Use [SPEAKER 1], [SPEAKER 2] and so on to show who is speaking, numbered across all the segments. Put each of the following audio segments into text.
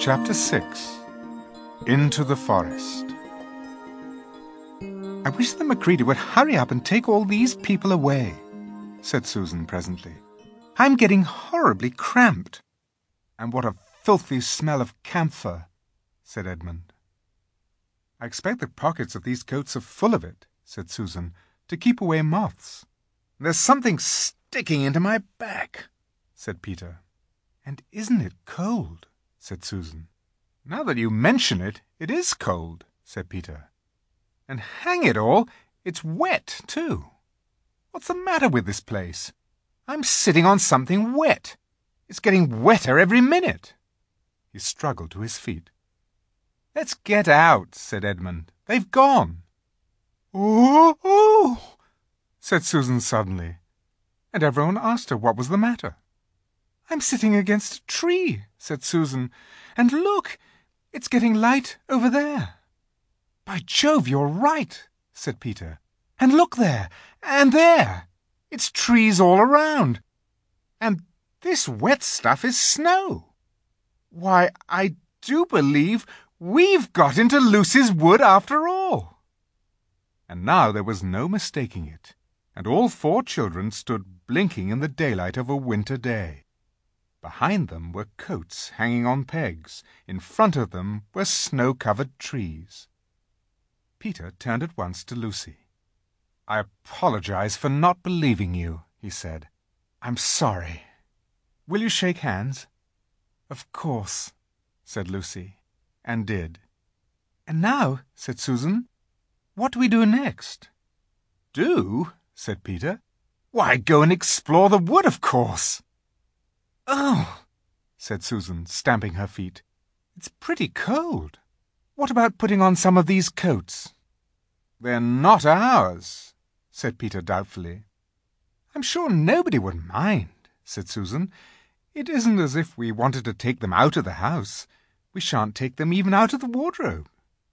[SPEAKER 1] Chapter 6. Into the Forest. "I wish the Macready would hurry up and take all these people away," said Susan presently. "I'm getting horribly cramped." "And what a filthy smell of camphor," said Edmund. "I expect the pockets of these coats are full of it," said Susan, "to keep away moths." "There's something sticking into my back," said Peter. "And isn't it cold?" said Susan. "Now that you mention it, it is cold," said Peter. "And hang it all, it's wet, too. What's the matter with this place? I'm sitting on something wet. It's getting wetter every minute." He struggled to his feet. "Let's get out," said Edmund. "They've gone." "Oh!" said Susan suddenly, and everyone asked her what was the matter. "I'm sitting against a tree," said Susan, "and look, it's getting light over there." "By Jove, you're right," said Peter. "And look there, and there. It's trees all around. And this wet stuff is snow. Why, I do believe we've got into Lucy's wood after all." And now there was no mistaking it, and all four children stood blinking in the daylight of a winter day. Behind them were coats hanging on pegs. In front of them were snow-covered trees. Peter turned at once to Lucy. "I apologize for not believing you," he said. "I'm sorry. Will you shake hands?" "Of course," said Lucy, and did. "And now," said Susan, "what do we do next?" "Do?" said Peter. "Why, go and explore the wood, of course." "Oh," said Susan, stamping her feet. "It's pretty cold. What about putting on some of these coats?" "They're not ours," said Peter doubtfully. "I'm sure nobody would mind," said Susan. "It isn't as if we wanted to take them out of the house. We shan't take them even out of the wardrobe."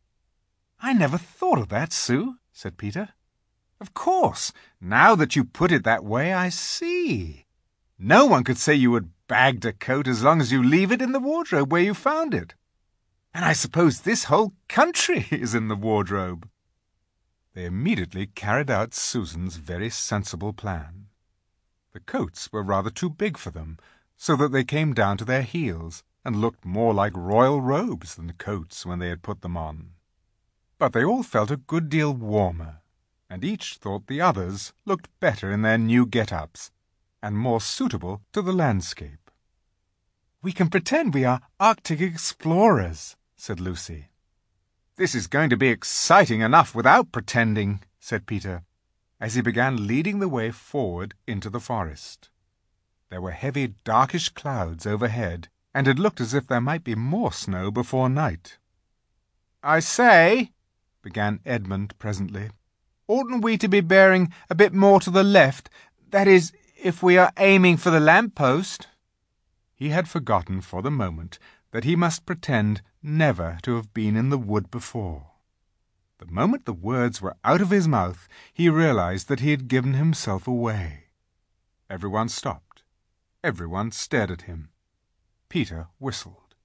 [SPEAKER 1] "I never thought of that, Sue," said Peter. "Of course, now that you put it that way, I see. No one could say you had bagged a coat as long as you leave it in the wardrobe where you found it. And I suppose this whole country is in the wardrobe." They immediately carried out Susan's very sensible plan. The coats were rather too big for them, so that they came down to their heels, and looked more like royal robes than coats when they had put them on. But they all felt a good deal warmer, and each thought the others looked better in their new get-ups, and more suitable to the landscape. "We can pretend we are Arctic explorers," said Lucy. "This is going to be exciting enough without pretending," said Peter, as he began leading the way forward into the forest. There were heavy, darkish clouds overhead, and it looked as if there might be more snow before night. "I say," began Edmund presently, "oughtn't we to be bearing a bit more to the left? That is, if we are aiming for the lamp-post?" He had forgotten for the moment that he must pretend never to have been in the wood before. The moment the words were out of his mouth, he realized that he had given himself away. Everyone stopped. Everyone stared at him. Peter whistled.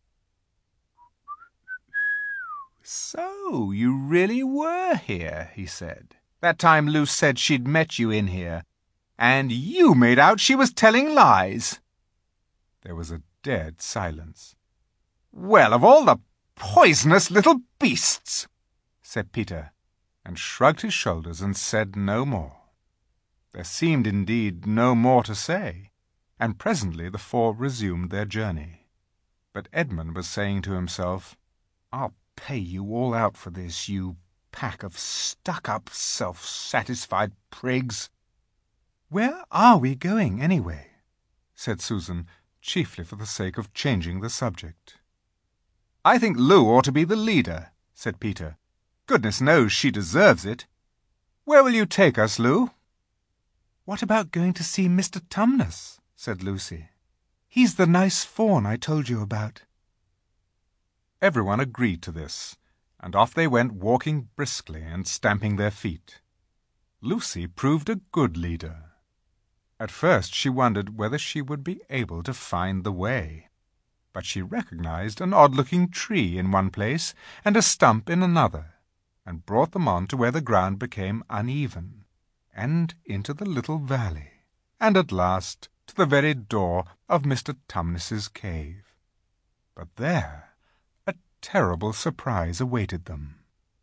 [SPEAKER 1] "So you really were here," he said. "That time Luce said she'd met you in here. And you made out she was telling lies." There was a dead silence. "Well, of all the poisonous little beasts!" said Peter, and shrugged his shoulders and said no more. There seemed indeed no more to say, and presently the four resumed their journey. But Edmund was saying to himself, "I'll pay you all out for this, you pack of stuck-up, self-satisfied prigs." "Where are we going, anyway?" said Susan, chiefly for the sake of changing the subject. "I think Lou ought to be the leader," said Peter. "Goodness knows she deserves it. Where will you take us, Lou?" "What about going to see Mr. Tumnus?" said Lucy. "He's the nice faun I told you about." Everyone agreed to this, and off they went, walking briskly and stamping their feet. Lucy proved a good leader. At first she wondered whether she would be able to find the way. but she recognized an odd-looking tree in one place and a stump in another, and brought them on to where the ground became uneven, and into the little valley, and at last to the very door of Mr. Tumnus's cave. But there a terrible surprise awaited them.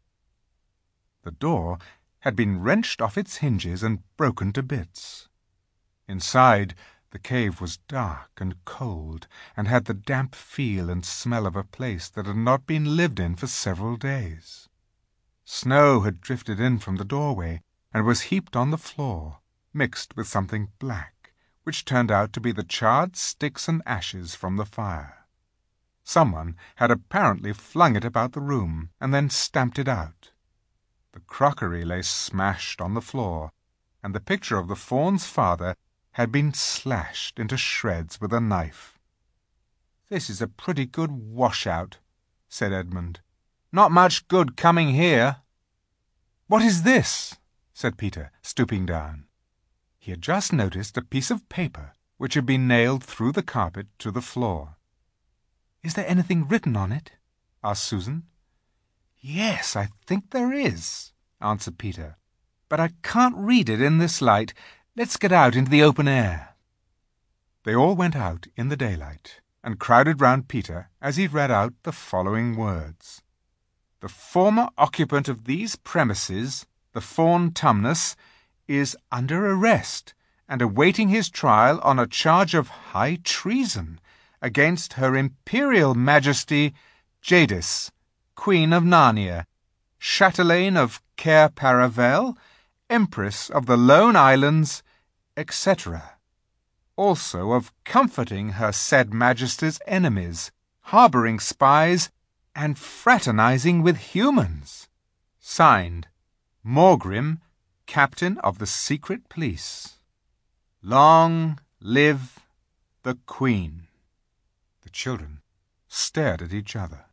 [SPEAKER 1] The door had been wrenched off its hinges and broken to bits. Inside, the cave was dark and cold, and had the damp feel and smell of a place that had not been lived in for several days. Snow had drifted in from the doorway, and was heaped on the floor, mixed with something black, which turned out to be the charred sticks and ashes from the fire. Someone had apparently flung it about the room, and then stamped it out. The crockery lay smashed on the floor, and the picture of the fawn's father had been slashed into shreds with a knife. "This is a pretty good washout," said Edmund. "Not much good coming here." "What is this?" said Peter, stooping down. He had just noticed a piece of paper which had been nailed through the carpet to the floor. "Is there anything written on it?" asked Susan. "Yes, I think there is," answered Peter. "But I can't read it in this light. Let's get out into the open air." They all went out in the daylight, and crowded round Peter as he read out the following words. "The former occupant of these premises, the Fawn Tumnus, is under arrest and awaiting his trial on a charge of high treason against Her Imperial Majesty Jadis, Queen of Narnia, Chatelaine of Cair Paravel, Empress of the Lone Islands, etc. Also of comforting her said Majesty's enemies, harbouring spies, and fraternizing with humans. Signed, Morgrim, Captain of the Secret Police. Long live the Queen." The children stared at each other.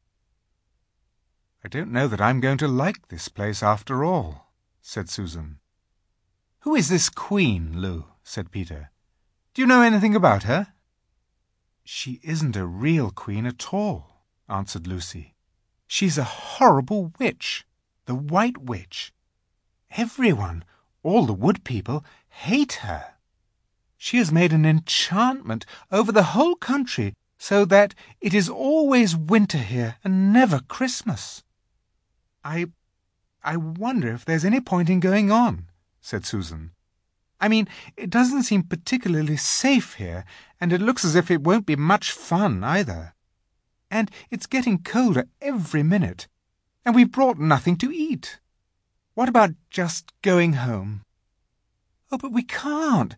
[SPEAKER 1] "I don't know that I'm going to like this place after all," said Susan. "Who is this Queen, Lou?" said Peter. "Do you know anything about her?" "She isn't a real queen at all," answered Lucy. "She's a horrible witch, the White Witch. Everyone, all the wood people, hate her. She has made an enchantment over the whole country so that it is always winter here and never Christmas." I wonder if there's any point in going on," said Susan. "I mean, it doesn't seem particularly safe here, and it looks as if it won't be much fun either. And it's getting colder every minute, and we've brought nothing to eat. What about just going home?" "Oh, but we can't,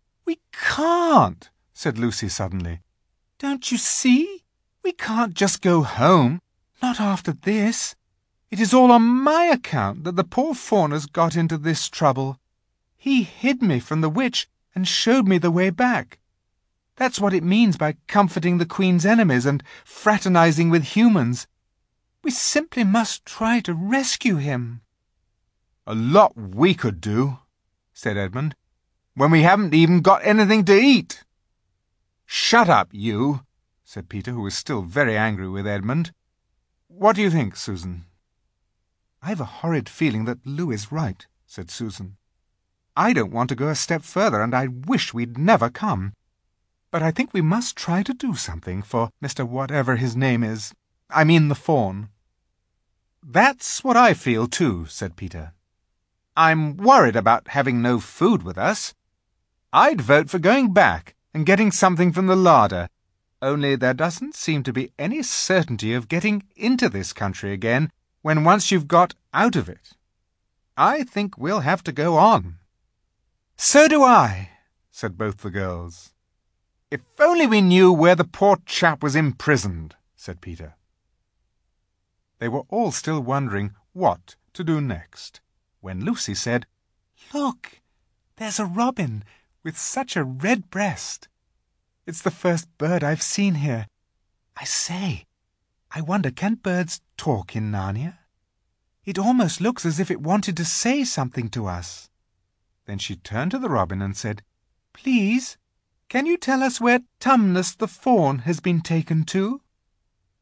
[SPEAKER 1] said Lucy suddenly. "Don't you see? We can't just go home, not after this. It is all on my account that the poor fawn has got into this trouble. He hid me from the witch and showed me the way back. That's what it means by comforting the Queen's enemies and fraternizing with humans. We simply must try to rescue him." "A lot we could do," said Edmund, "when we haven't even got anything to eat." "Shut up, you," said Peter, who was still very angry with Edmund. "What do you think, Susan?" "I've a horrid feeling that Lou is right," said Susan. "I don't want to go a step further, and I wish we'd never come. But I think we must try to do something for Mr. Whatever his name is. I mean the fawn." "That's what I feel too," said Peter. "I'm worried about having no food with us. I'd vote for going back and getting something from the larder, only there doesn't seem to be any certainty of getting into this country again when once you've got out of it. I think we'll have to go on." "So do I," said both the girls. "If only we knew where the poor chap was imprisoned," said Peter. They were all still wondering what to do next, when Lucy said, "Look, there's a robin with such a red breast. It's the first bird I've seen here. I say, I wonder, can birds talk in Narnia? It almost looks as if it wanted to say something to us." Then she turned to the robin and said, "Please, can you tell us where Tumnus the fawn has been taken to?"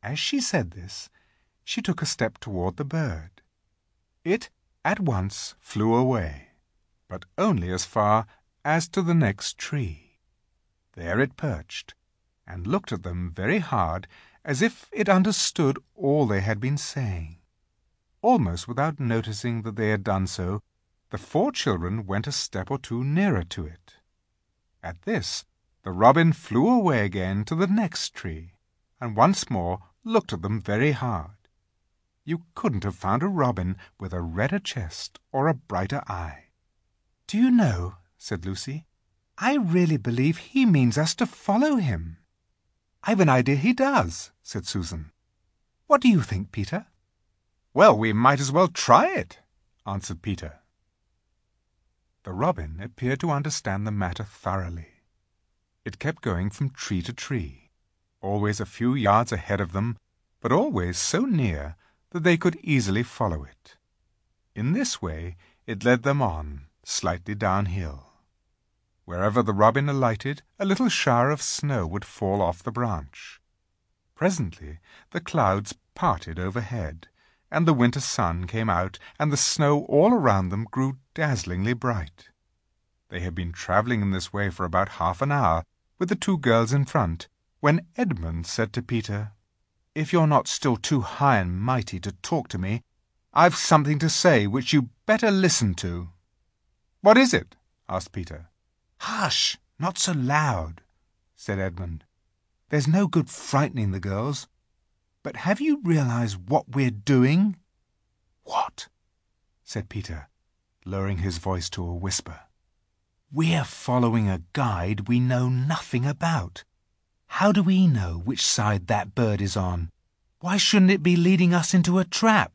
[SPEAKER 1] As she said this, she took a step toward the bird. It at once flew away, but only as far as to the next tree. There it perched, and looked at them very hard, as if it understood all they had been saying. Almost without noticing that they had done so, the 4 children went a step or 2 nearer to it. At this, the robin flew away again to the next tree, and once more looked at them very hard. You couldn't have found a robin with a redder chest or a brighter eye. "Do you know," said Lucy, "I really believe he means us to follow him." "I've an idea he does," said Susan. "What do you think, Peter?" "Well, we might as well try it," answered Peter. The robin appeared to understand the matter thoroughly. It kept going from tree to tree, always a few yards ahead of them, but always so near that they could easily follow it. In this way it led them on, slightly downhill. Wherever the robin alighted, a little shower of snow would fall off the branch. Presently the clouds parted overhead, and the winter sun came out, and the snow all around them grew dazzlingly bright. They had been travelling in this way for about half an hour, with the 2 girls in front, when Edmund said to Peter, "If you're not still too high and mighty to talk to me, I've something to say which you better listen to." "What is it?" asked Peter. "Hush! Not so loud," said Edmund. "There's no good frightening the girls. But have you realized what we're doing?" "What?" said Peter, lowering his voice to a whisper. "We're following a guide we know nothing about. How do we know which side that bird is on? Why shouldn't it be leading us into a trap?"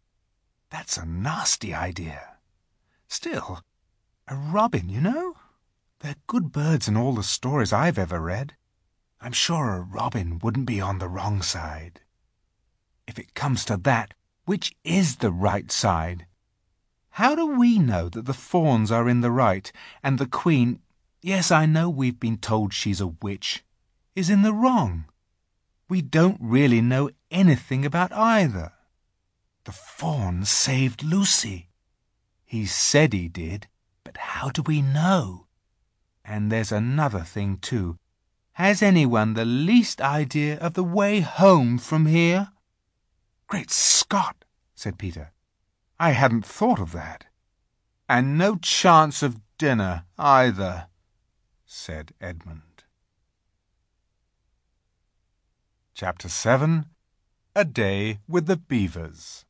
[SPEAKER 1] "That's a nasty idea. Still, a robin, you know. They're good birds in all the stories I've ever read. I'm sure a robin wouldn't be on the wrong side. If it comes to that, which is the right side? How do we know that the fawns are in the right, and the queen, yes, I know we've been told she's a witch, is in the wrong? We don't really know anything about either. The fawn saved Lucy. He said he did, but how do we know? And there's another thing, too. Has anyone the least idea of the way home from here?" "Great Scott!" said Peter. "I hadn't thought of that." "And no chance of dinner, either," said Edmund. Chapter 7. A Day with the Beavers.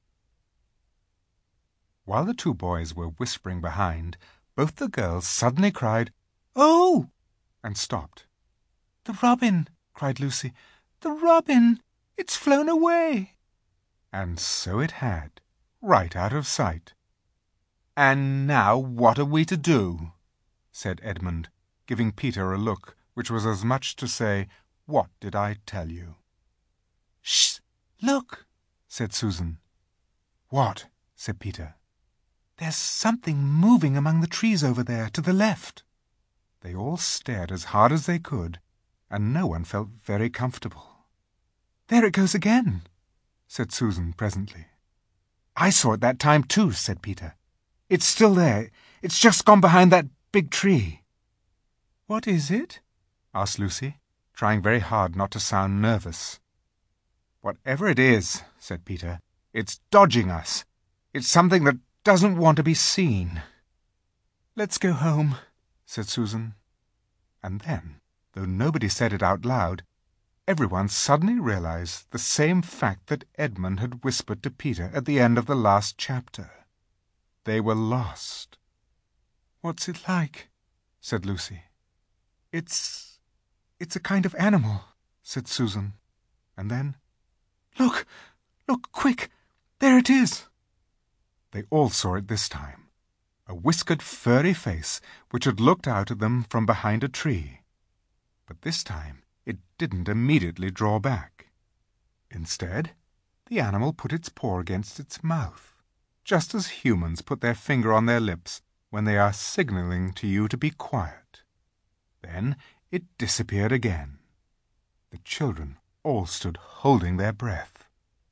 [SPEAKER 1] While the 2 boys were whispering behind, both the girls suddenly cried, "Oh!" and stopped. "The robin!" cried Lucy. "The robin! It's flown away!" And so it had, right out of sight. "And now what are we to do?" said Edmund, giving Peter a look which was as much to say, "What did I tell you?" "Shh! Look!" said Susan. "What?" said Peter. "There's something moving among the trees over there, to the left." They all stared as hard as they could, and no one felt very comfortable. "There it goes again," said Susan presently. "I saw it that time too," said Peter. "It's still there. It's just gone behind that big tree." "What is it?" asked Lucy, trying very hard not to sound nervous. "Whatever it is," said Peter, "it's dodging us. It's something that doesn't want to be seen." "Let's go home," said Susan. And then, though nobody said it out loud, everyone suddenly realized the same fact that Edmund had whispered to Peter at the end of the last chapter. They were lost. "What's it like?" said Lucy. It's a kind of animal," said Susan. And then, Look, quick! There it is!" They all saw it this time. A whiskered, furry face which had looked out at them from behind a tree. But this time it didn't immediately draw back. Instead, the animal put its paw against its mouth, just as humans put their finger on their lips when they are signaling to you to be quiet. Then it disappeared again. The children all stood holding their breath.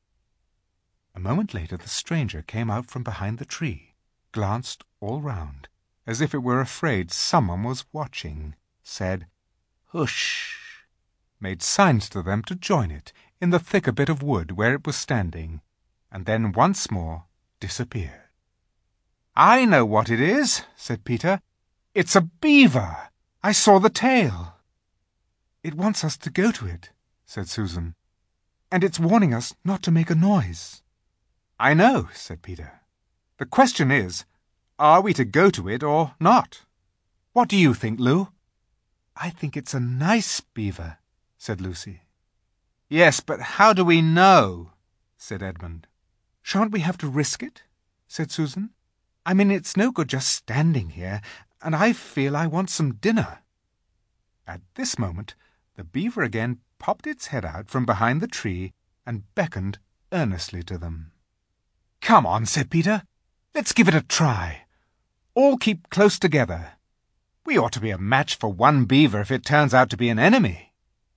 [SPEAKER 1] A moment later the stranger came out from behind the tree, glanced all round, as if it were afraid someone was watching, said, "Hush!" made signs to them to join it in the thicker bit of wood where it was standing, and then once more disappeared. "I know what it is," said Peter. "It's a beaver. I saw the tail." "It wants us to go to it," said Susan, "and it's warning us not to make a noise." "I know," said Peter. "The question is, are we to go to it or not? What do you think, Lou?" "I think it's a nice beaver," said Lucy. "Yes, but how do we know?" said Edmund. "Shan't we have to risk it?" said Susan. "I mean, it's no good just standing here, and I feel I want some dinner." At this moment the beaver again popped its head out from behind the tree and beckoned earnestly to them. "Come on," said Peter. "Let's give it a try. All keep close together. We ought to be a match for one beaver if it turns out to be an enemy."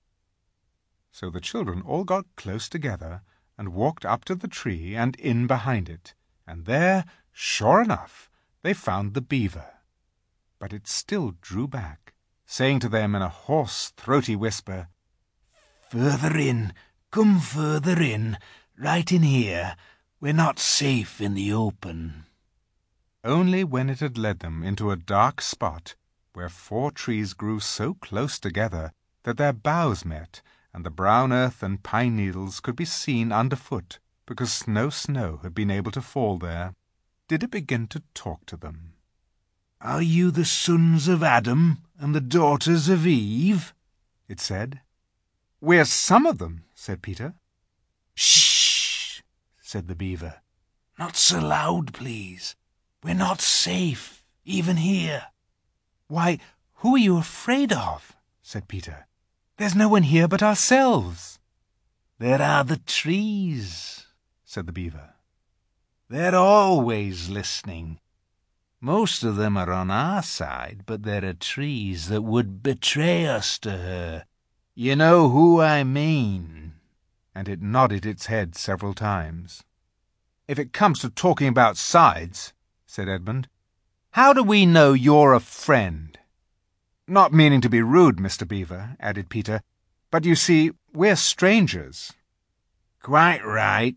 [SPEAKER 1] So the children all got close together and walked up to the tree and in behind it, and there, sure enough, they found the beaver. But it still drew back, saying to them in a hoarse, throaty whisper, "Further in, come further in, right in here. We're not safe in the open." Only when it had led them into a dark spot where 4 trees grew so close together that their boughs met, and the brown earth and pine needles could be seen underfoot because no snow had been able to fall there, did it begin to talk to them. "Are you the sons of Adam and the daughters of Eve?" it said. "We're some of them," said Peter. "Shh!" said the beaver. "Not so loud, please. We're not safe, even here." "Why, who are you afraid of?" said Peter. "There's no one here but ourselves." "There are the trees," said the beaver. "They're always listening. Most of them are on our side, but there are trees that would betray us to her. You know who I mean." And it nodded its head several times. "If it comes to talking about sides," said Edmund, "how do we know you're a friend?" "Not meaning to be rude, Mr. Beaver," added Peter, "but you see, we're strangers." "Quite right,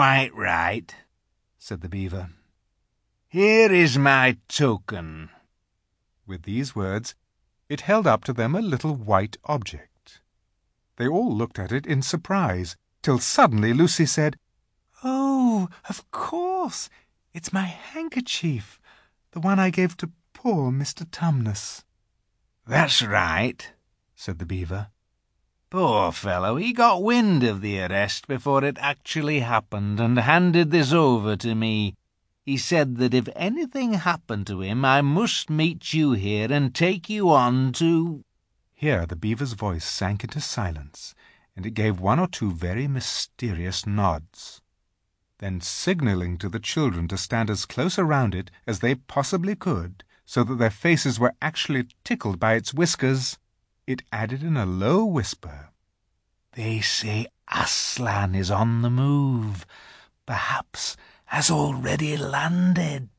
[SPEAKER 1] said the beaver. "Here is my token." With these words, it held up to them a little white object. They all looked at it in surprise, till suddenly Lucy said, "Oh, of course, it's my handkerchief, the one I gave to poor Mr. Tumnus." "That's right," said the beaver. "Poor fellow, he got wind of the arrest before it actually happened and handed this over to me. He said that if anything happened to him, I must meet you here and take you on to—" Here the beaver's voice sank into silence, and it gave 1 or 2 very mysterious nods. Then, signalling to the children to stand as close around it as they possibly could, so that their faces were actually tickled by its whiskers, it added in a low whisper, "They say Aslan is on the move, perhaps has already landed."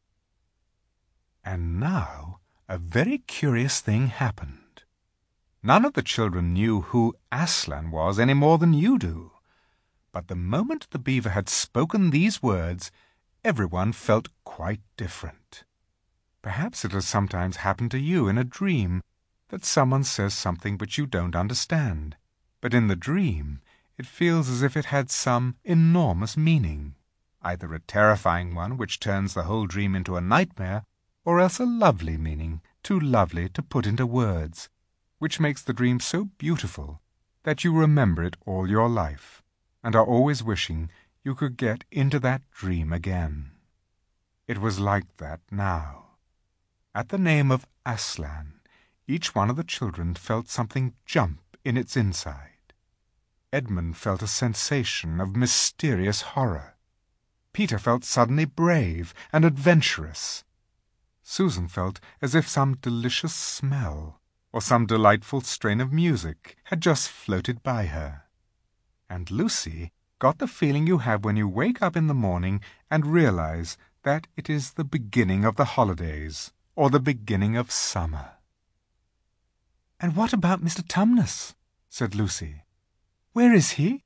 [SPEAKER 1] And now a very curious thing happened. None of the children knew who Aslan was any more than you do. But the moment the beaver had spoken these words, everyone felt quite different. Perhaps it has sometimes happened to you in a dream that someone says something which you don't understand, but in the dream it feels as if it had some enormous meaning, either a terrifying one which turns the whole dream into a nightmare, or else a lovely meaning, too lovely to put into words, which makes the dream so beautiful that you remember it all your life, and are always wishing you could get into that dream again. It was like that now. At the name of Aslan, each one of the children felt something jump in its inside. Edmund felt a sensation of mysterious horror. Peter felt suddenly brave and adventurous. Susan felt as if some delicious smell or some delightful strain of music had just floated by her. And Lucy got the feeling you have when you wake up in the morning and realize that it is the beginning of the holidays, or the beginning of summer. "And what about Mr. Tumnus?" said Lucy. "Where is he?"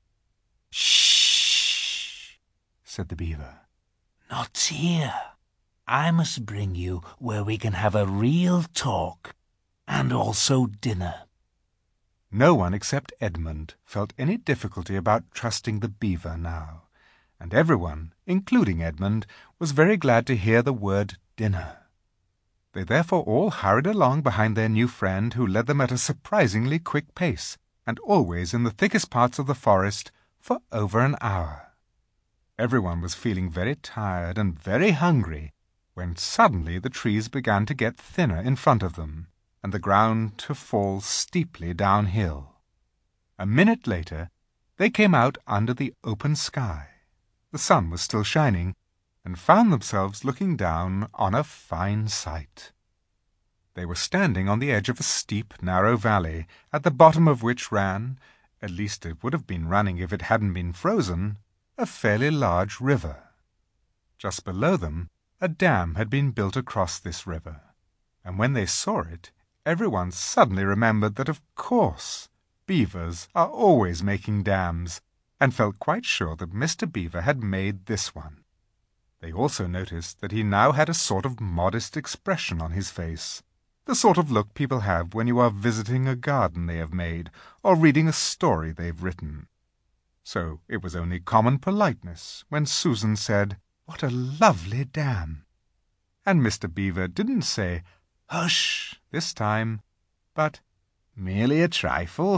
[SPEAKER 2] "Shh!" said the beaver. "Not here. I must bring you where we can have a real talk, and also dinner."
[SPEAKER 1] No one except Edmund felt any difficulty about trusting the beaver now, and everyone, including Edmund, was very glad to hear the word dinner. They therefore all hurried along behind their new friend, who led them at a surprisingly quick pace, and always in the thickest parts of the forest, for over an hour. Everyone was feeling very tired and very hungry, when suddenly the trees began to get thinner in front of them, and the ground to fall steeply downhill. A minute later, they came out under the open sky. The sun was still shining, and found themselves looking down on a fine sight. They were standing on the edge of a steep, narrow valley, at the bottom of which ran, at least it would have been running if it hadn't been frozen, a fairly large river. Just below them, a dam had been built across this river, and when they saw it, everyone suddenly remembered that, of course, beavers are always making dams, and felt quite sure that Mr. Beaver had made this one. They also noticed that he now had a sort of modest expression on his face, the sort of look people have when you are visiting a garden they have made, or reading a story they've written. So it was only common politeness when Susan said, "What a lovely dam!" And Mr. Beaver didn't say, "Hush," this time, but
[SPEAKER 2] "Merely a trifle,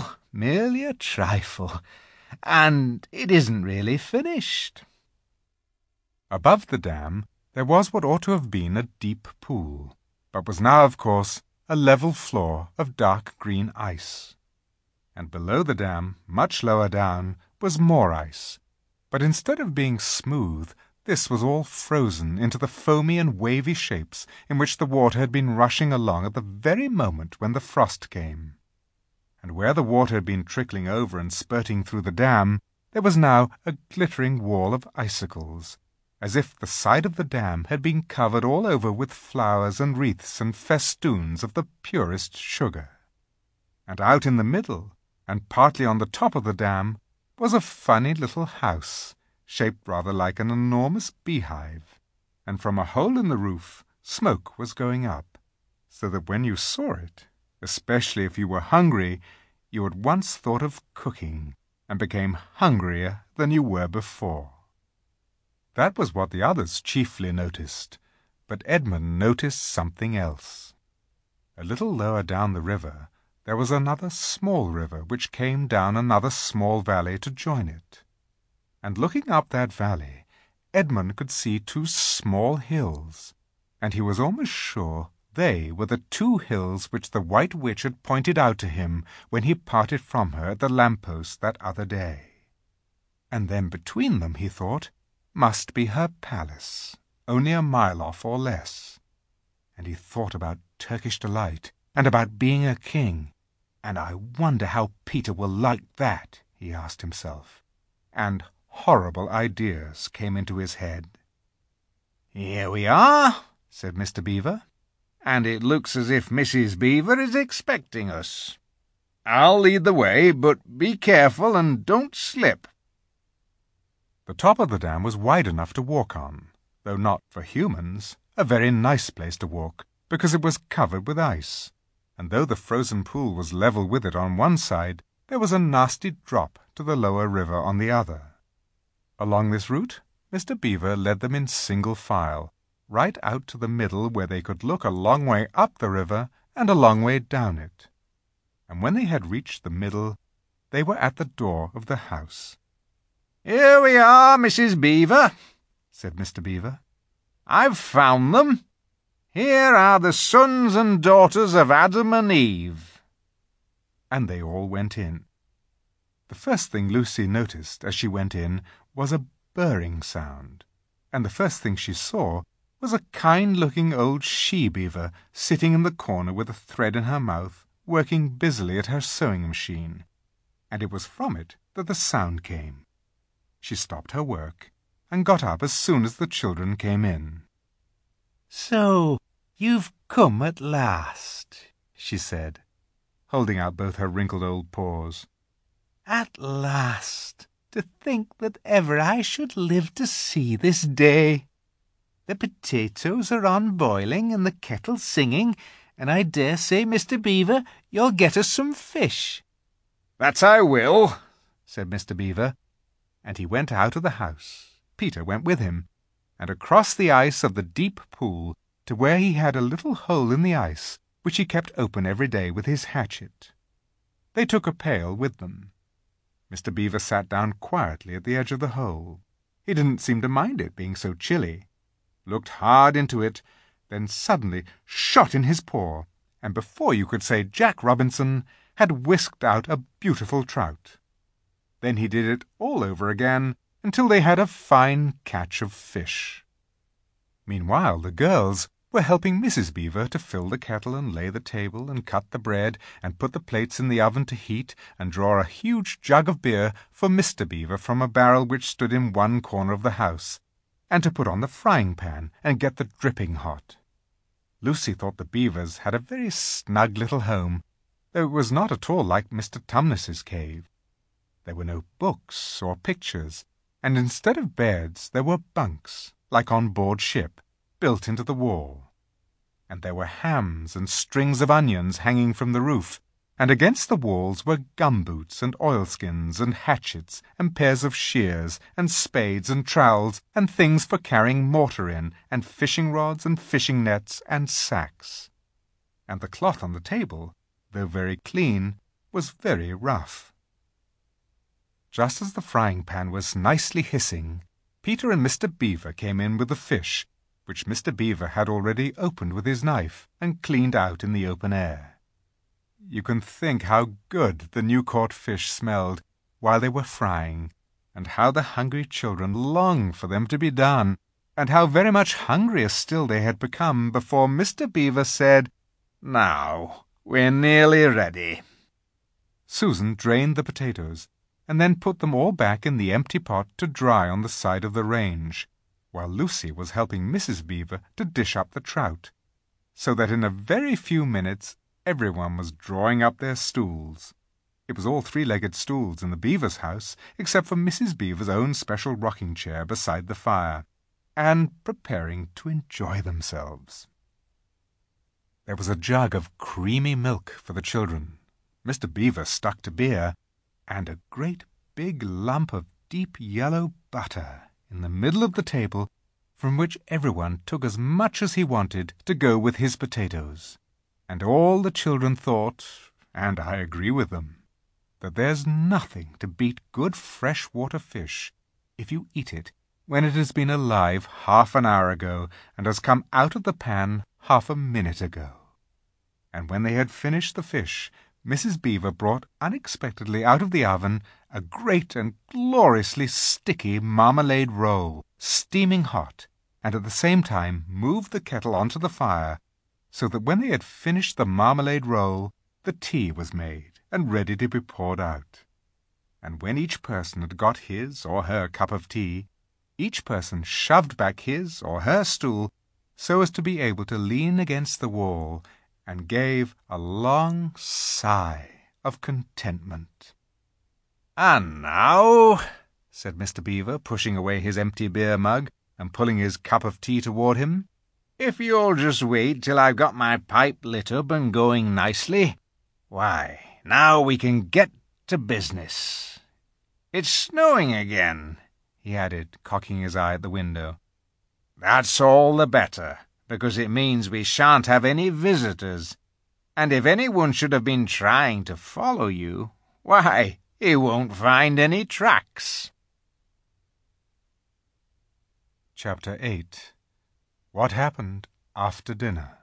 [SPEAKER 2] and it isn't really finished."
[SPEAKER 1] Above the dam there was what ought to have been a deep pool, but was now, of course, a level floor of dark green ice. And below the dam, much lower down, was more ice, but instead of being smooth, this was all frozen into the foamy and wavy shapes in which the water had been rushing along at the very moment when the frost came. And where the water had been trickling over and spurting through the dam, there was now a glittering wall of icicles, as if the side of the dam had been covered all over with flowers and wreaths and festoons of the purest sugar. And out in the middle, and partly on the top of the dam, was a funny little house, shaped rather like an enormous beehive, and from a hole in the roof smoke was going up, so that when you saw it, especially if you were hungry, you at once thought of cooking, and became hungrier than you were before. That was what the others chiefly noticed, but Edmund noticed something else. A little lower down the river there was another small river which came down another small valley to join it. And looking up that valley, Edmund could see two small hills, and he was almost sure they were the two hills which the White Witch had pointed out to him when he parted from her at the lamp-post that other day. And then between them, he thought, must be her palace, only a mile off or less. And he thought about Turkish Delight, and about being a king, and "I wonder how Peter will like that," he asked himself, and horrible ideas came into his head.
[SPEAKER 2] "Here we are," said Mr. Beaver, "and it looks as if Mrs. Beaver is expecting us. I'll lead the way, but be careful and don't slip."
[SPEAKER 1] The top of the dam was wide enough to walk on, though not for humans, a very nice place to walk, because it was covered with ice, and though the frozen pool was level with it on one side, there was a nasty drop to the lower river on the other. Along this route, Mr. Beaver led them in single file, right out to the middle where they could look a long way up the river and a long way down it. And when they had reached the middle, they were at the door of the house.
[SPEAKER 2] "Here we are, Mrs. Beaver," said Mr. Beaver. "I've found them. Here are the sons and daughters of Adam and Eve."
[SPEAKER 1] And they all went in. The first thing Lucy noticed as she went in was a burring sound, and the first thing she saw was a kind-looking old she-beaver sitting in the corner with a thread in her mouth, working busily at her sewing-machine. and it was from it that the sound came. She stopped her work and got up as soon as the children came in. "So you've come at last," she said, holding out both her wrinkled old paws. "At last! To think that ever I should live to see this day. The potatoes are on boiling and the kettle singing, and I dare say, Mr. Beaver, you'll get us some fish."
[SPEAKER 2] "That I will,"
[SPEAKER 1] said Mr. Beaver, and he went out of the house. Peter went with him, and across the ice of the deep pool to where he had a little hole in the ice, which he kept open every day with his hatchet. They took a pail with them. Mr. Beaver sat down quietly at the edge of the hole. He didn't seem to mind it being so chilly, looked hard into it, then suddenly shot in his paw, and before you could say Jack Robinson, had whisked out a beautiful trout. Then he did it all over again until they had a fine catch of fish. Meanwhile the girls were helping Mrs. Beaver to fill the kettle and lay the table and cut the bread and put the plates in the oven to heat and draw a huge jug of beer for Mr. Beaver from a barrel which stood in one corner of the house, and to put on the frying pan and get the dripping hot. Lucy thought the Beavers had a very snug little home, though it was not at all like Mr. Tumnus's cave. There were no books or pictures, and instead of beds there were bunks, like on board ship, built into the wall. And there were hams and strings of onions hanging from the roof, and against the walls were gumboots and oilskins and hatchets and pairs of shears and spades and trowels and things for carrying mortar in, and fishing rods and fishing nets and sacks. And the cloth on the table, though very clean, was very rough. Just as the frying pan was nicely hissing, Peter and Mr. Beaver came in with the fish, which Mr. Beaver had already opened with his knife and cleaned out in the open air. You can think how good the new-caught fish smelled while they were frying, and how the hungry children longed for them to be done, and how very much hungrier still they had become before Mr. Beaver said, "Now, we're nearly ready." Susan drained the potatoes, and then put them all back in the empty pot to dry on the side of the range, while Lucy was helping Mrs. Beaver to dish up the trout, so that in a very few minutes everyone was drawing up their stools. It was all three-legged stools in the Beavers' house, except for Mrs. Beaver's own special rocking chair beside the fire, and preparing to enjoy themselves. There was a jug of creamy milk for the children. Mr. Beaver stuck to beer, and a great big lump of deep yellow butter in the middle of the table, from which everyone took as much as he wanted to go with his potatoes. And all the children thought, and I agree with them, that there's nothing to beat good fresh-water fish if you eat it when it has been alive half an hour ago and has come out of the pan half a minute ago. And when they had finished the fish, Mrs. Beaver brought unexpectedly out of the oven a great and gloriously sticky marmalade roll, steaming hot, and at the same time moved the kettle onto the fire, so that when they had finished the marmalade roll, the tea was made and ready to be poured out. And when each person had got his or her cup of tea, each person shoved back his or her stool so as to be able to lean against the wall, and gave a long sigh of contentment. "And now," said Mr. Beaver, pushing away his empty beer mug and pulling his cup of tea toward him, "if you'll just wait till I've got my pipe lit up and going nicely, why, now we can get to business. It's snowing again," he added, cocking his eye at the window. "That's all the better, because it means we shan't have any visitors, and if anyone should have been trying to follow you, why, he won't find any tracks." Chapter 8. What Happened After Dinner.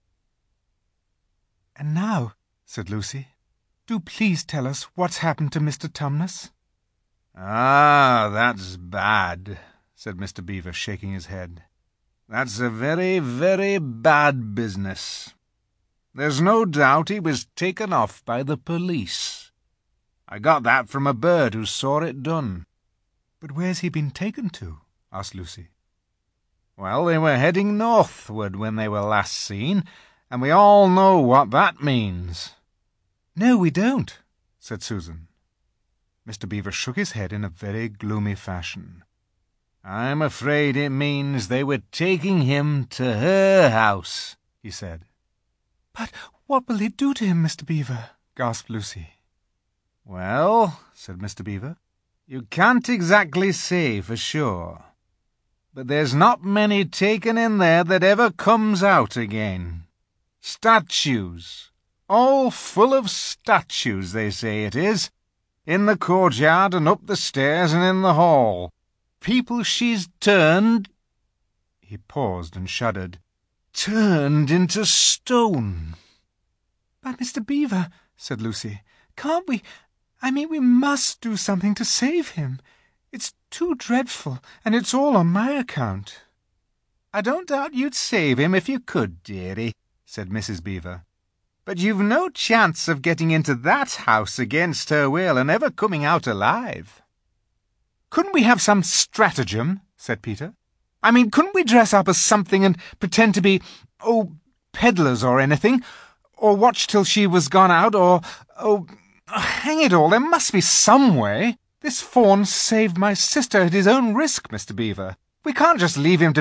[SPEAKER 1] "And now," said Lucy, "do please tell us what's happened to Mr. Tumnus."
[SPEAKER 2] "Ah, that's bad," said Mr. Beaver, shaking his head. "That's a very, very bad business. There's no doubt he was taken off by the police. I got that from a bird who saw it done."
[SPEAKER 1] "But where's he been taken to?" asked Lucy.
[SPEAKER 2] "Well, they were heading northward when they were last seen, and we all know what that means."
[SPEAKER 1] "No, we don't," said Susan. Mr. Beaver shook his head in a very gloomy fashion.
[SPEAKER 2] "I'm afraid it means they were taking him to her house," he said.
[SPEAKER 1] "But what will they do to him, Mr. Beaver?" gasped Lucy.
[SPEAKER 2] "Well," said Mr. Beaver, "you can't exactly say for sure. But there's not many taken in there that ever comes out again. Statues, all full of statues, they say it is, in the courtyard and up the stairs and in the hall. People she's turned—"
[SPEAKER 1] He paused and shuddered.
[SPEAKER 2] "Turned into stone."
[SPEAKER 1] "But, Mr. Beaver," said Lucy, "can't we— we must do something to save him. It's too dreadful, and it's all on my account."
[SPEAKER 2] "I don't doubt you'd save him if you could, dearie," said Mrs. Beaver. "But you've no chance of getting into that house against her will and ever coming out alive."
[SPEAKER 1] "Couldn't we have some stratagem?" said Peter. Couldn't we dress up as something and pretend to be, peddlers or anything? Or watch till she was gone out, or, hang it all, there must be some way. This fawn saved my sister at his own risk, Mr. Beaver. We can't just leave him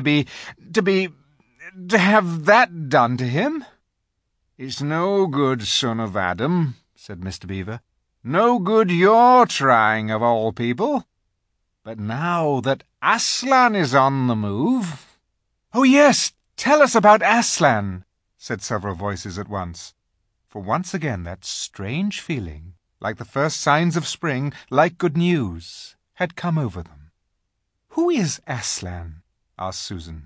[SPEAKER 1] to have that done to him."
[SPEAKER 2] "It's no good, son of Adam," said Mr. Beaver. "No good your trying, of all people. But now that Aslan is on the move—"
[SPEAKER 1] "Oh, yes, tell us about Aslan," said several voices at once. For once again that strange feeling, like the first signs of spring, like good news, had come over them. "Who is Aslan?" asked Susan.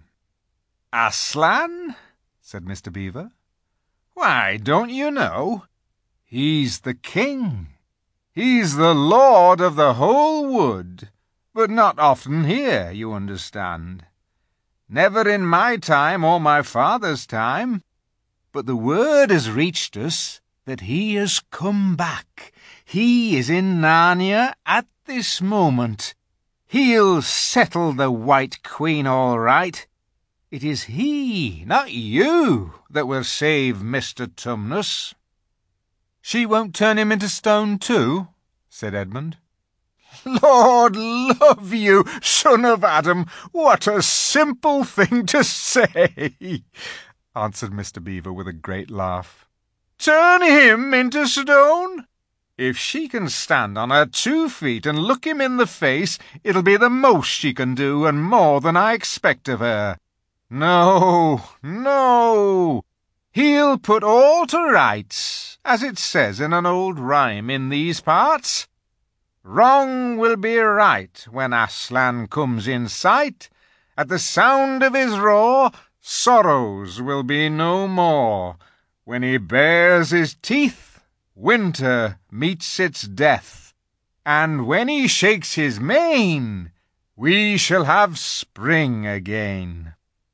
[SPEAKER 2] "Aslan?" said Mr. Beaver. "Why, don't you know? He's the king. He's the lord of the whole wood, but not often here, you understand. Never in my time or my father's time. But the word has reached us that he has come back. He is in Narnia at this moment. He'll settle the White Queen all right. It is he, not you, that will save Mr. Tumnus."
[SPEAKER 1] "She won't turn him into stone too?" said Edmund.
[SPEAKER 2] "Lord love you, son of Adam, what a simple thing to say!"
[SPEAKER 1] answered Mr. Beaver with a great laugh.
[SPEAKER 2] "Turn him into stone? If she can stand on her 2 feet and look him in the face, it'll be the most she can do, and more than I expect of her. No, no, he'll put all to rights, as it says in an old rhyme in these parts. Wrong will be right when Aslan comes in sight. At the sound of his roar, sorrows will be no more. When he bares his teeth, winter meets its death. And when he shakes his mane, we shall have spring again.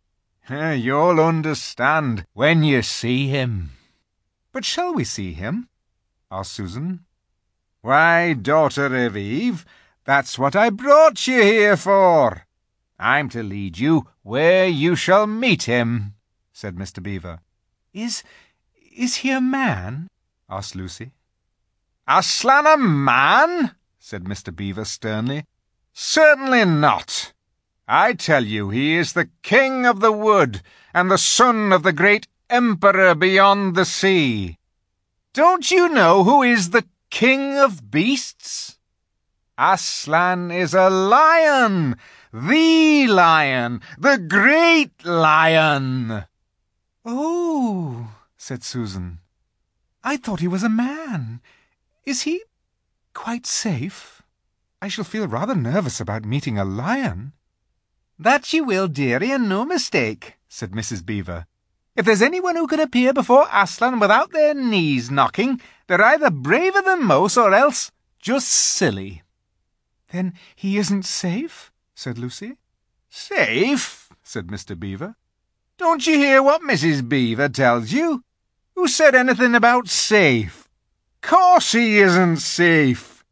[SPEAKER 2] You'll understand when you see him."
[SPEAKER 1] "But shall we see him?" asked Susan.
[SPEAKER 2] "Why, daughter of Eve, that's what I brought you here for. I'm to lead you where you shall meet him," said Mr. Beaver.
[SPEAKER 1] Is he a man?" asked Lucy.
[SPEAKER 2] "Aslan a man?" said Mr. Beaver sternly. "Certainly not. I tell you he is the king of the wood, and the son of the great emperor beyond the sea. Don't you know who is the king of beasts? Aslan is a lion, the great lion."
[SPEAKER 1] "Oh," said Susan. "I thought he was a man. Is he quite safe? I shall feel rather nervous about meeting a lion."
[SPEAKER 2] "That you will, dearie, and no mistake," said Mrs. Beaver. "If there's anyone who can appear before Aslan without their knees knocking, they're either braver than most or else just silly."
[SPEAKER 1] "Then he isn't safe?" said Lucy.
[SPEAKER 2] "Safe?" said Mr. Beaver. "Don't you hear what Mrs. Beaver tells you? Who said anything about safe? Course he isn't safe.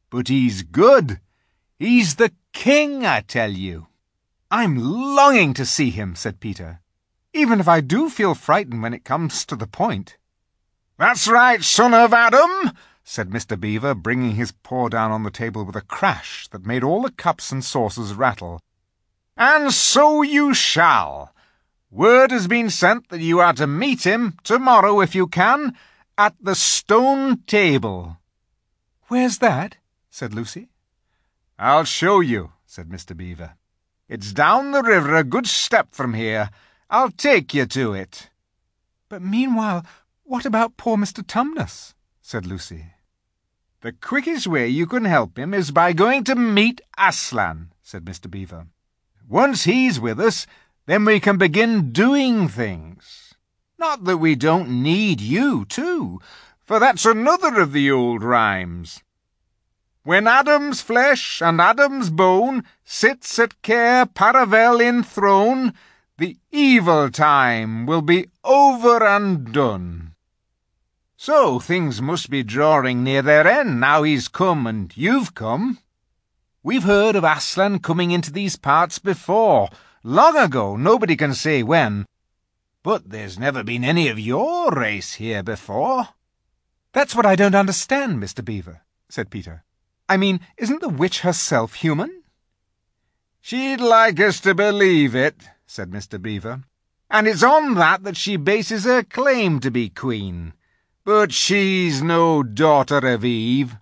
[SPEAKER 2] but he's good. He's the king, I tell you."
[SPEAKER 1] "I'm longing to see him," said Peter, "even if I do feel frightened when it comes to the point."
[SPEAKER 2] "That's right, son of Adam,"
[SPEAKER 1] said Mr. Beaver, bringing his paw down on the table with a crash that made all the cups and saucers rattle.
[SPEAKER 2] "And so you shall. Word has been sent that you are to meet him tomorrow, if you can, at the Stone Table."
[SPEAKER 1] "Where's that?" said Lucy.
[SPEAKER 2] "I'll show you," said Mr. Beaver. "It's down the river a good step from here. I'll take you to it."
[SPEAKER 1] "But meanwhile, what about poor Mr. Tumnus?" said Lucy.
[SPEAKER 2] "The quickest way you can help him is by going to meet Aslan," said Mr. Beaver. "Once he's with us, then we can begin doing things. Not that we don't need you, too, for that's another of the old rhymes. When Adam's flesh and Adam's bone sits at Cair Paravel enthroned, the evil time will be over and done. So things must be drawing near their end now he's come and you've come. We've heard of Aslan coming into these parts before, long ago, nobody can say when. But there's never been any of your race here before."
[SPEAKER 1] "That's what I don't understand, Mr. Beaver," said Peter. "I mean, isn't the witch herself human?"
[SPEAKER 2] "She'd like us to believe it," said Mr. Beaver, "and it's on that she bases her claim to be queen. But she's no daughter of Eve.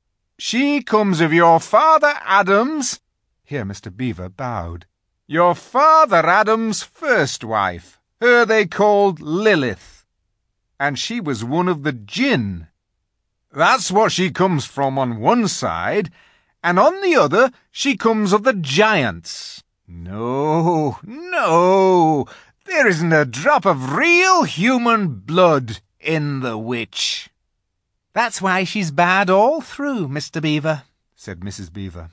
[SPEAKER 2] She comes of your father Adam's—"
[SPEAKER 1] here Mr. Beaver bowed,
[SPEAKER 2] "your father Adam's first wife. Her they called Lilith. And she was one of the Jinn. That's what she comes from on one side, and on the other she comes of the giants. No, no, there isn't a drop of real human blood in the witch."
[SPEAKER 1] "That's why she's bad all through, Mr. Beaver," said Mrs. Beaver.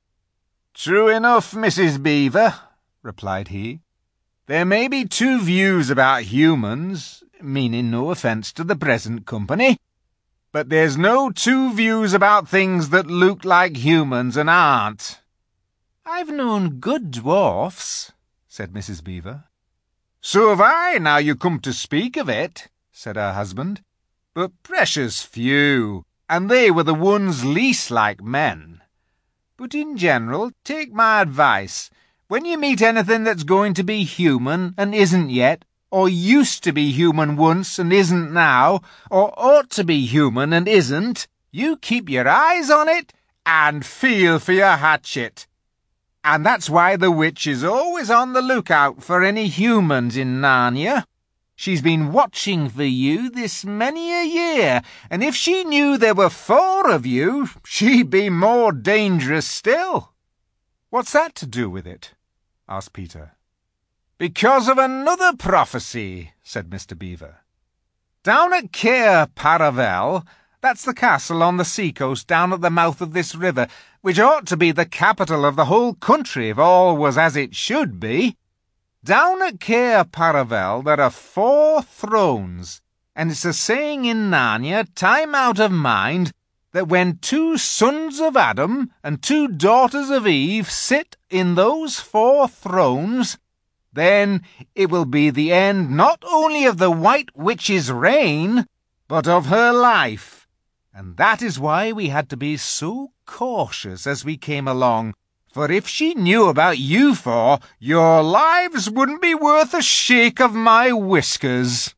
[SPEAKER 2] "True enough, Mrs. Beaver," replied he. "There may be two views about humans, meaning no offence to the present company, but there's no two views about things that look like humans and aren't."
[SPEAKER 1] "I've known good dwarfs," said Mrs. Beaver.
[SPEAKER 2] "So have I, now you come to speak of it," said her husband, "but precious few, and they were the ones least like men. But in general, take my advice. When you meet anything that's going to be human and isn't yet, or used to be human once and isn't now, or ought to be human and isn't, you keep your eyes on it and feel for your hatchet. And that's why the witch is always on the lookout for any humans in Narnia. She's been watching for you this many a year, and if she knew there were 4 of you, she'd be more dangerous still."
[SPEAKER 1] "What's that to do with it?" asked Peter.
[SPEAKER 2] "Because of another prophecy," said Mr. Beaver. "Down at Cair Paravel, that's the castle on the sea-coast down at the mouth of this river, which ought to be the capital of the whole country if all was as it should be. Down at Cair Paravel there are 4 thrones, and it's a saying in Narnia, time out of mind, that when 2 sons of Adam and 2 daughters of Eve sit in those 4 thrones, then it will be the end not only of the White Witch's reign, but of her life. And that is why we had to be so cautious as we came along, for if she knew about you 4, your lives wouldn't be worth a shake of my whiskers."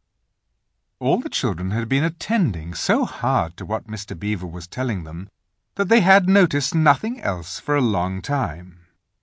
[SPEAKER 1] All the children had been attending so hard to what Mr. Beaver was telling them that they had noticed nothing else for a long time.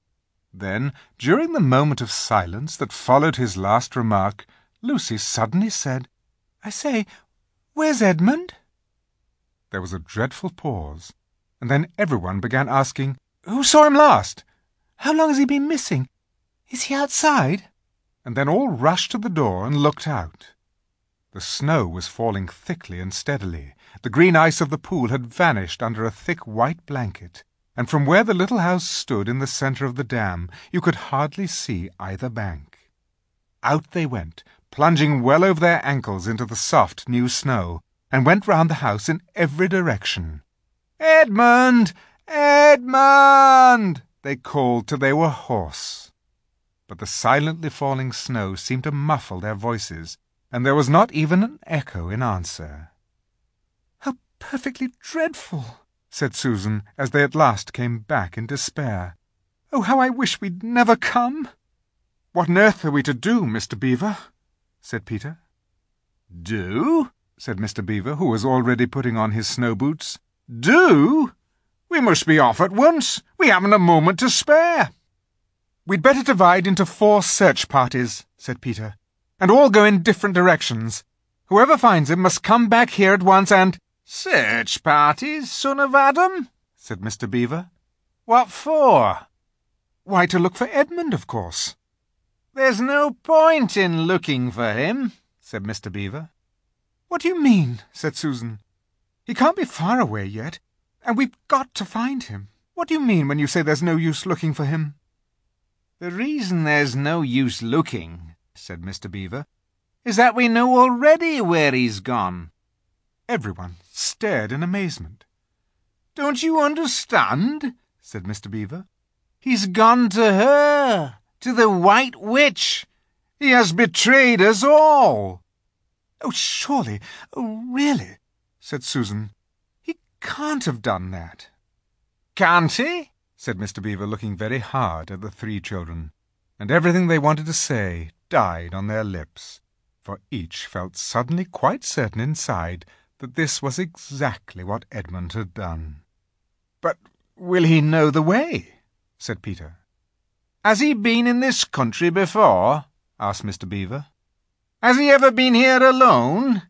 [SPEAKER 1] Then, during the moment of silence that followed his last remark, Lucy suddenly said, "I say, where's Edmund?" There was a dreadful pause, and then everyone began asking, "Who saw him last? How long has he been missing? Is he outside?" And then all rushed to the door and looked out. The snow was falling thickly and steadily. The green ice of the pool had vanished under a thick white blanket, and from where the little house stood in the centre of the dam, you could hardly see either bank. Out they went, plunging well over their ankles into the soft new snow, and went round the house in every direction.
[SPEAKER 2] "Edmund! Edmund!" they called till they were hoarse. But the silently falling snow seemed to muffle their voices, and there was not even an echo in answer.
[SPEAKER 1] "How perfectly dreadful!" said Susan, as they at last came back in despair. "Oh, how I wish we'd never come!" "What on earth are we to do, Mr. Beaver?" said Peter.
[SPEAKER 2] "Do?" said Mr. Beaver, who was already putting on his snow boots. "Do? We must be off at once. We haven't a moment to spare."
[SPEAKER 1] "We'd better divide into 4 search parties," said Peter, "and all go in different directions. Whoever finds him must come back here at once and—"
[SPEAKER 2] "Search parties, son of Adam?" said Mr. Beaver. "What for?"
[SPEAKER 1] "Why, to look for Edmund, of course."
[SPEAKER 2] "There's no point in looking for him," said Mr. Beaver.
[SPEAKER 1] "What do you mean?" said Susan. "He can't be far away yet, and we've got to find him. What do you mean when you say there's no use looking for him?"
[SPEAKER 2] "The reason there's no use looking," said Mr. Beaver, "is that we know already where he's gone."
[SPEAKER 1] Everyone stared in amazement.
[SPEAKER 2] "Don't you understand?" said Mr. Beaver. "He's gone to her, to the White Witch. He has betrayed us all."
[SPEAKER 1] "Oh, surely, oh, really," said Susan. "He can't have done that."
[SPEAKER 2] "Can't he?"
[SPEAKER 1] said Mr. Beaver, looking very hard at the 3 children, and everything they wanted to say died on their lips, for each felt suddenly quite certain inside that this was exactly what Edmund had done.
[SPEAKER 2] "But will he know the way?" said Peter. "Has he been in this country before?" asked Mr. Beaver. "Has he ever been here alone?"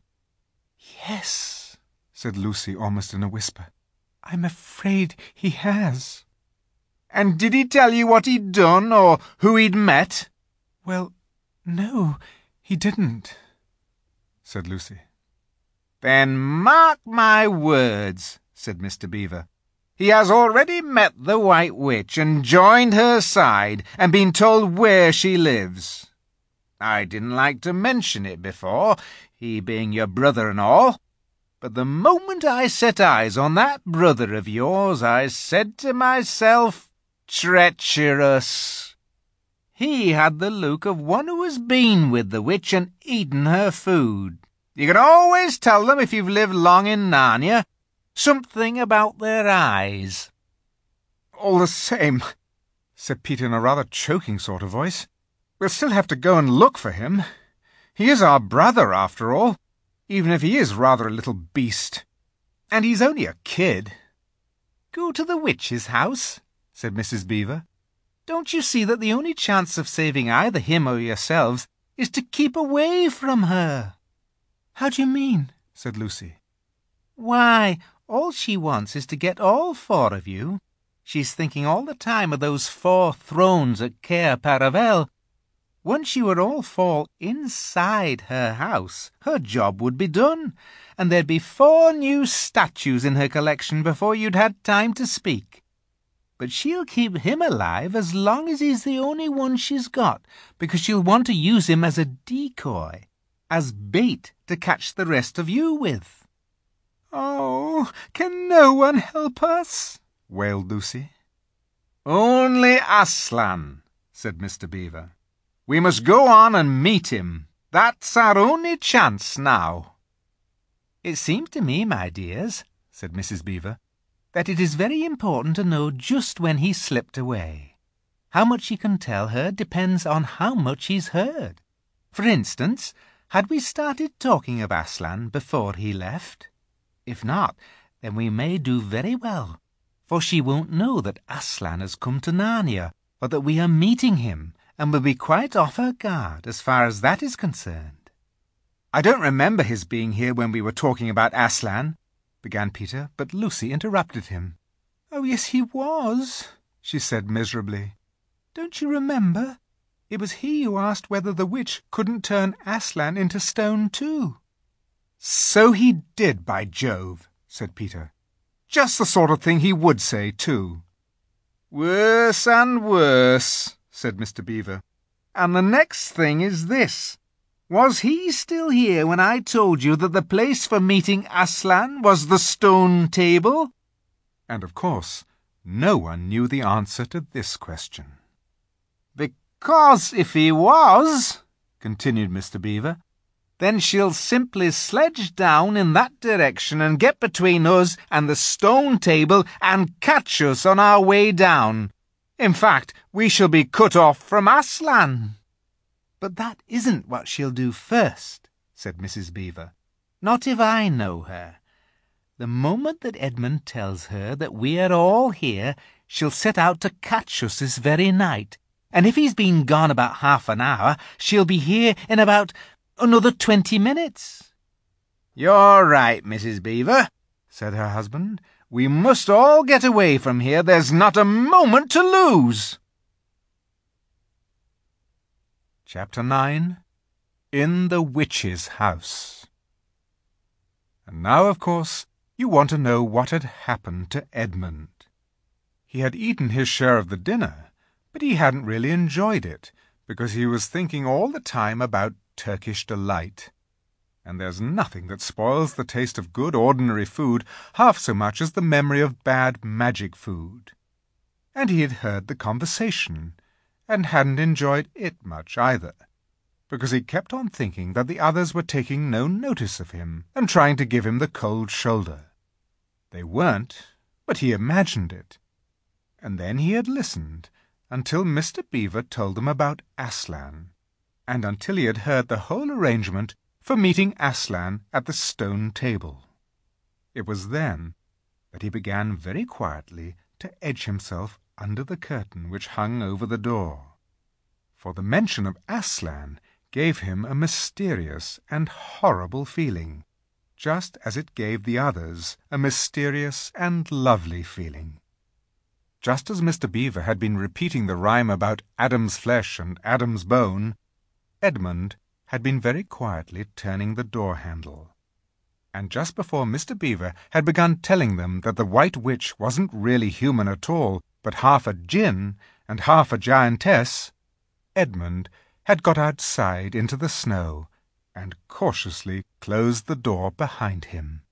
[SPEAKER 1] "Yes," said Lucy almost in a whisper. "I'm afraid he has."
[SPEAKER 2] "And did he tell you what he'd done, or who he'd met?"
[SPEAKER 1] "Well, no, he didn't," said Lucy.
[SPEAKER 2] "Then mark my words," said Mr. Beaver. "He has already met the White Witch and joined her side and been told where she lives. I didn't like to mention it before, he being your brother and all, but the moment I set eyes on that brother of yours, I said to myself, 'Treacherous!' He had the look of one who has been with the witch and eaten her food. You can always tell them if you've lived long in Narnia. Something about their eyes."
[SPEAKER 1] "All the same," said Peter in a rather choking sort of voice, "we'll still have to go and look for him. He is our brother, after all, even if he is rather a little beast. And he's only a kid."
[SPEAKER 2] "Go to the witch's house," said Mrs. Beaver. "Don't you see that the only chance of saving either him or yourselves is to keep away from her?"
[SPEAKER 1] "How do you mean?" said Lucy.
[SPEAKER 2] "Why, all she wants is to get all 4 of you. She's thinking all the time of those 4 thrones at Cair Paravel. Once you were all 4 inside her house, her job would be done, and there'd be 4 new statues in her collection before you'd had time to speak. But she'll keep him alive as long as he's the only one she's got, because she'll want to use him as a decoy, as bait to catch the rest of you with."
[SPEAKER 1] "Oh, can no one help us?" wailed Lucy.
[SPEAKER 2] "Only Aslan," said Mr. Beaver. "We must go on and meet him. That's our only chance now." "It seems to me, my dears," said Mrs. Beaver, "that it is very important to know just when he slipped away. How much he can tell her depends on how much he's heard. For instance, had we started talking of Aslan before he left? If not, then we may do very well, for she won't know that Aslan has come to Narnia, or that we are meeting him, and will be quite off her guard as far as that is concerned."
[SPEAKER 1] "I don't remember his being here when we were talking about Aslan," began Peter, but Lucy interrupted him. "Oh, yes, he was," she said miserably. "Don't you remember? It was he who asked whether the witch couldn't turn Aslan into stone too." "So he did, by Jove," said Peter. "Just the sort of thing he would say, too."
[SPEAKER 2] "Worse and worse," said Mr. Beaver. "And the next thing is this. Was he still here when I told you that the place for meeting Aslan was the stone table?"
[SPEAKER 1] And of course, no one knew the answer to this question.
[SPEAKER 2] "Because if he was," continued Mr. Beaver, "then she'll simply sledge down in that direction and get between us and the stone table and catch us on our way down. In fact, we shall be cut off from Aslan."
[SPEAKER 3] "But that isn't what she'll do first," said Mrs. Beaver. "Not if I know her. The moment that Edmund tells her that we are all here, she'll set out to catch us this very night. And if he's been gone about half an hour, she'll be here in about another 20 minutes.
[SPEAKER 2] "You're right, Mrs. Beaver," said her husband. "We must all get away from here. There's not a moment to lose."
[SPEAKER 1] Chapter 9. In the Witch's House. And now, of course, you want to know what had happened to Edmund. He had eaten his share of the dinner, but he hadn't really enjoyed it, because he was thinking all the time about Turkish delight. And there's nothing that spoils the taste of good ordinary food half so much as the memory of bad magic food. And he had heard the conversation, and hadn't enjoyed it much either, because he kept on thinking that the others were taking no notice of him and trying to give him the cold shoulder. They weren't, but he imagined it. And then he had listened until Mr. Beaver told them about Aslan, and until he had heard the whole arrangement for meeting Aslan at the stone table. It was then that he began very quietly to edge himself under the curtain which hung over the door, for the mention of Aslan gave him a mysterious and horrible feeling, just as it gave the others a mysterious and lovely feeling. Just as Mr. Beaver had been repeating the rhyme about Adam's flesh and Adam's bone, Edmund had been very quietly turning the door handle. And just before Mr. Beaver had begun telling them that the White Witch wasn't really human at all, but half a djinn and half a giantess, Edmund had got outside into the snow and cautiously closed the door behind him.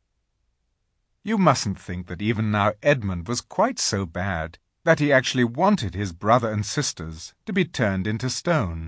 [SPEAKER 1] You mustn't think that even now Edmund was quite so bad that he actually wanted his brother and sisters to be turned into stone.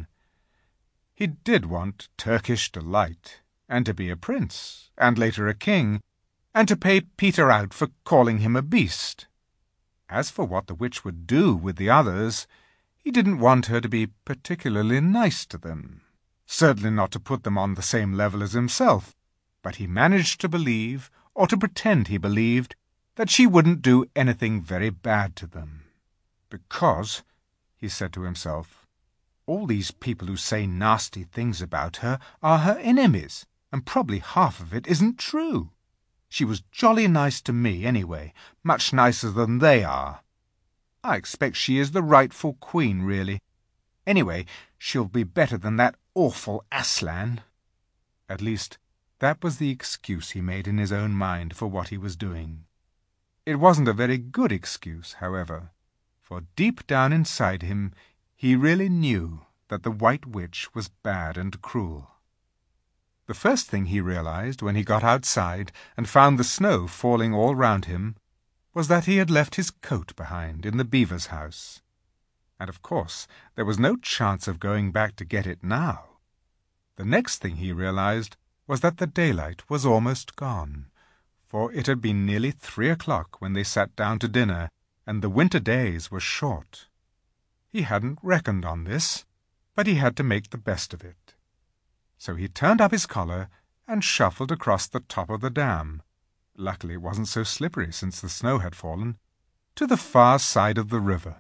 [SPEAKER 1] He did want Turkish delight, and to be a prince, and later a king, and to pay Peter out for calling him a beast. As for what the witch would do with the others, he didn't want her to be particularly nice to them, certainly not to put them on the same level as himself, but he managed to believe, or to pretend he believed, that she wouldn't do anything very bad to them. Because, he said to himself, all these people who say nasty things about her are her enemies, and probably half of it isn't true. She was jolly nice to me, anyway, much nicer than they are. I expect she is the rightful queen, really. Anyway, she'll be better than that awful Aslan. At least, that was the excuse he made in his own mind for what he was doing. It wasn't a very good excuse, however, for deep down inside him he really knew that the White Witch was bad and cruel. The first thing he realized when he got outside and found the snow falling all round him was that he had left his coat behind in the beaver's house. And of course there was no chance of going back to get it now. The next thing he realized was that the daylight was almost gone, for it had been nearly 3 o'clock when they sat down to dinner, and the winter days were short. He hadn't reckoned on this, but he had to make the best of it. So he turned up his collar and shuffled across the top of the dam. Luckily it wasn't so slippery since the snow had fallen, to the far side of the river.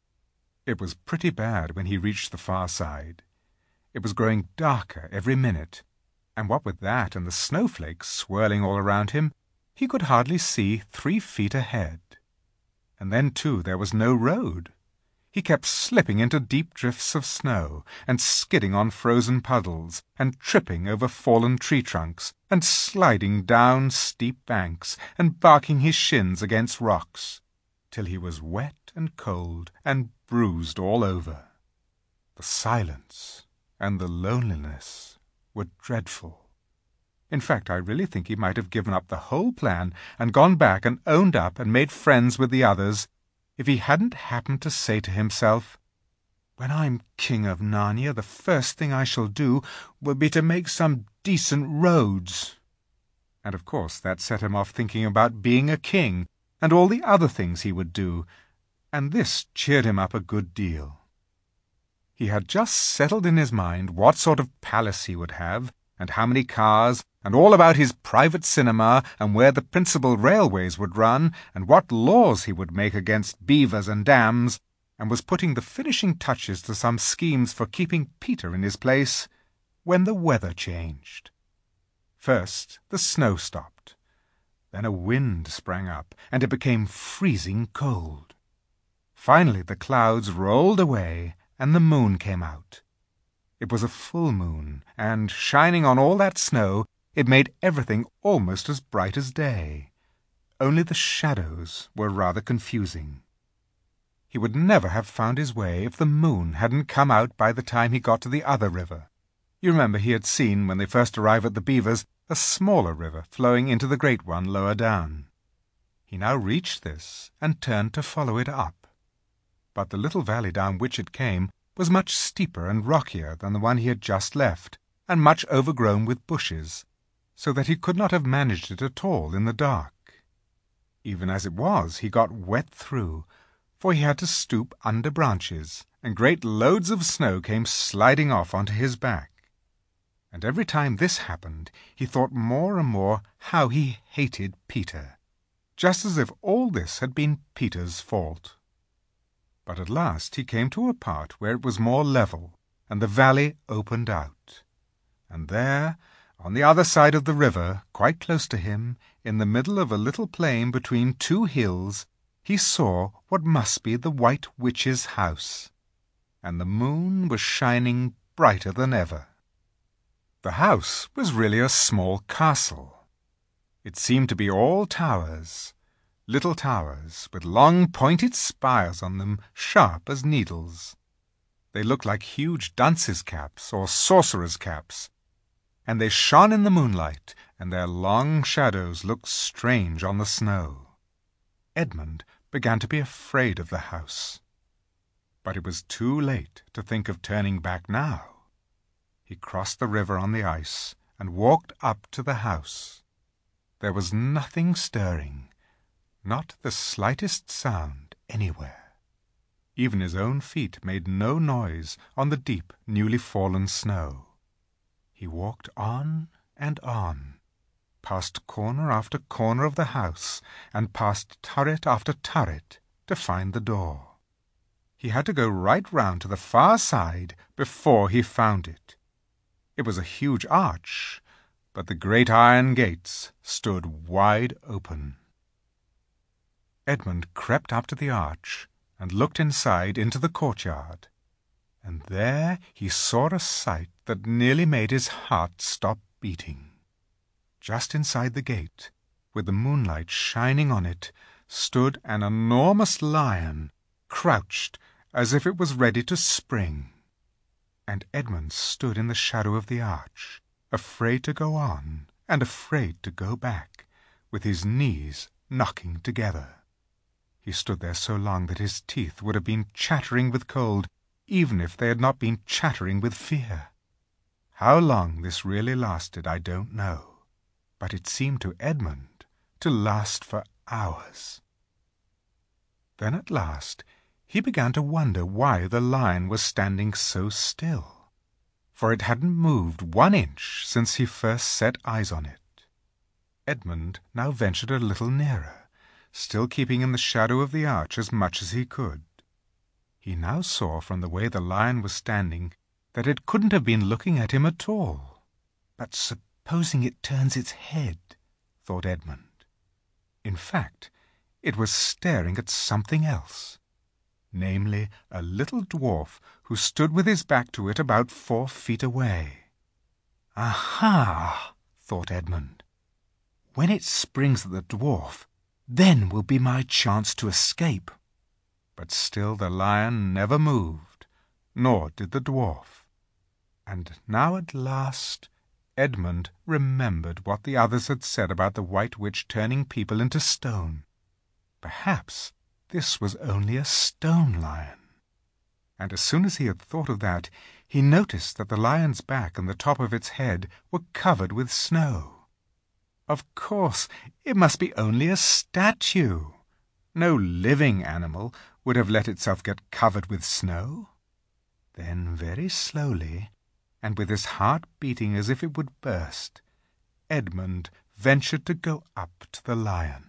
[SPEAKER 1] It was pretty bad when he reached the far side. It was growing darker every minute, and what with that and the snowflakes swirling all around him, he could hardly see 3 feet ahead. And then, too, there was no road. He kept slipping into deep drifts of snow, and skidding on frozen puddles, and tripping over fallen tree trunks, and sliding down steep banks, and barking his shins against rocks, till he was wet and cold and bruised all over. The silence and the loneliness were dreadful. In fact, I really think he might have given up the whole plan and gone back and owned up and made friends with the others, if he hadn't happened to say to himself, "When I'm king of Narnia, the first thing I shall do will be to make some decent roads." And of course that set him off thinking about being a king and all the other things he would do, and this cheered him up a good deal. He had just settled in his mind what sort of palace he would have, and how many cars, and all about his private cinema, and where the principal railways would run, and what laws he would make against beavers and dams, and was putting the finishing touches to some schemes for keeping Peter in his place, when the weather changed. First the snow stopped. Then a wind sprang up, and it became freezing cold. Finally the clouds rolled away, and the moon came out. It was a full moon, and, shining on all that snow, it made everything almost as bright as day. Only the shadows were rather confusing. He would never have found his way if the moon hadn't come out by the time he got to the other river. You remember he had seen, when they first arrived at the beavers, a smaller river flowing into the great one lower down. He now reached this and turned to follow it up. But the little valley down which it came was much steeper and rockier than the one he had just left, and much overgrown with bushes, so that he could not have managed it at all in the dark. Even as it was, he got wet through, for he had to stoop under branches, and great loads of snow came sliding off onto his back. And every time this happened, he thought more and more how he hated Peter, just as if all this had been Peter's fault. But at last he came to a part where it was more level, and the valley opened out. And there, on the other side of the river, quite close to him, in the middle of a little plain between two hills, he saw what must be the White Witch's house, and the moon was shining brighter than ever. The house was really a small castle. It seemed to be all towers, little towers with long pointed spires on them, sharp as needles. They looked like huge dunces' caps or sorcerers' caps, and they shone in the moonlight, and their long shadows looked strange on the snow. Edmund began to be afraid of the house. But it was too late to think of turning back now. He crossed the river on the ice and walked up to the house. There was nothing stirring, not the slightest sound anywhere. Even his own feet made no noise on the deep, newly fallen snow. He walked on and on, past corner after corner of the house, and past turret after turret, to find the door. He had to go right round to the far side before he found it. It was a huge arch, but the great iron gates stood wide open. Edmund crept up to the arch and looked inside into the courtyard, and there he saw a sight that nearly made his heart stop beating. Just inside the gate, with the moonlight shining on it, stood an enormous lion, crouched as if it was ready to spring. And Edmund stood in the shadow of the arch, afraid to go on and afraid to go back, with his knees knocking together. He stood there so long that his teeth would have been chattering with cold, even if they had not been chattering with fear. How long this really lasted I don't know, but it seemed to Edmund to last for hours. Then at last he began to wonder why the lion was standing so still, for it hadn't moved 1 inch since he first set eyes on it. Edmund now ventured a little nearer, still keeping in the shadow of the arch as much as he could. He now saw from the way the lion was standing that it couldn't have been looking at him at all. But supposing it turns its head, thought Edmund. In fact, it was staring at something else, namely a little dwarf who stood with his back to it about 4 feet away. Aha, thought Edmund. When it springs at the dwarf, then will be my chance to escape. But still the lion never moved, nor did the dwarf. And now at last Edmund remembered what the others had said about the White Witch turning people into stone. Perhaps this was only a stone lion. And as soon as he had thought of that, he noticed that the lion's back and the top of its head were covered with snow. Of course, it must be only a statue. No living animal would have let itself get covered with snow. Then, very slowly, and with his heart beating as if it would burst, Edmund ventured to go up to the lion.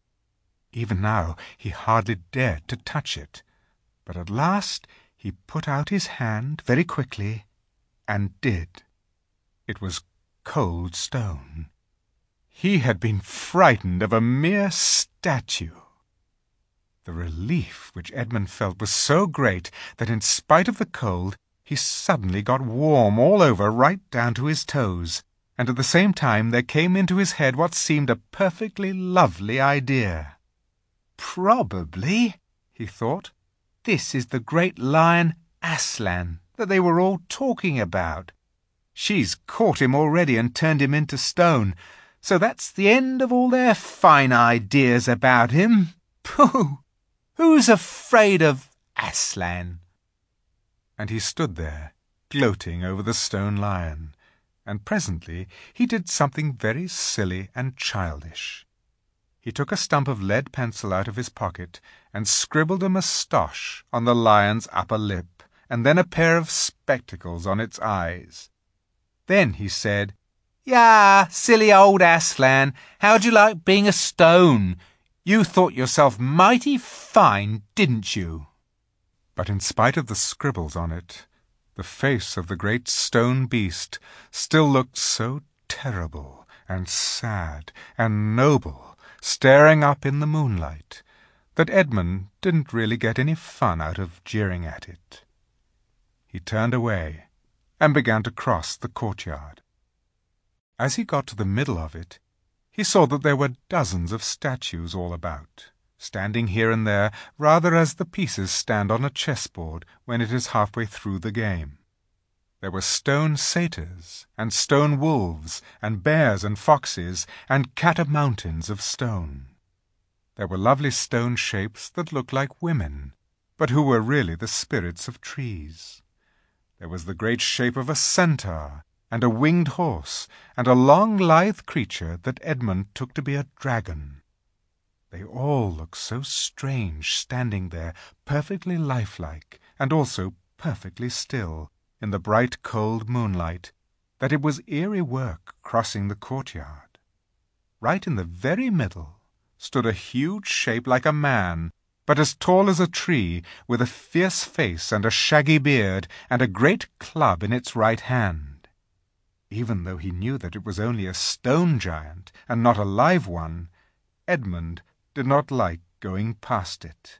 [SPEAKER 1] Even now he hardly dared to touch it, but at last he put out his hand very quickly, and did. It was cold stone. He had been frightened of a mere statue. The relief which Edmund felt was so great that in spite of the cold, he suddenly got warm all over right down to his toes, and at the same time there came into his head what seemed a perfectly lovely idea. Probably, he thought, this is the great lion Aslan that they were all talking about. She's caught him already and turned him into stone, so that's the end of all their fine ideas about him. Pooh! Who's afraid of Aslan? And he stood there, gloating over the stone lion, and presently he did something very silly and childish. He took a stump of lead pencil out of his pocket and scribbled a moustache on the lion's upper lip, and then a pair of spectacles on its eyes. Then he said, "Yah, silly old Aslan, how'd you like being a stone? You thought yourself mighty fine, didn't you?" But in spite of the scribbles on it, the face of the great stone beast still looked so terrible and sad and noble, staring up in the moonlight, that Edmund didn't really get any fun out of jeering at it. He turned away and began to cross the courtyard. As he got to the middle of it, he saw that there were dozens of statues all about, standing here and there rather as the pieces stand on a chessboard when it is halfway through the game. There were stone satyrs, and stone wolves, and bears and foxes, and catamountains of stone. There were lovely stone shapes that looked like women, but who were really the spirits of trees. There was the great shape of a centaur, and a winged horse, and a long lithe creature that Edmund took to be a dragon. They all looked so strange standing there, perfectly lifelike, and also perfectly still, in the bright cold moonlight, that it was eerie work crossing the courtyard. Right in the very middle stood a huge shape like a man, but as tall as a tree, with a fierce face and a shaggy beard, and a great club in its right hand. Even though he knew that it was only a stone giant, and not a live one, Edmund did not like going past it.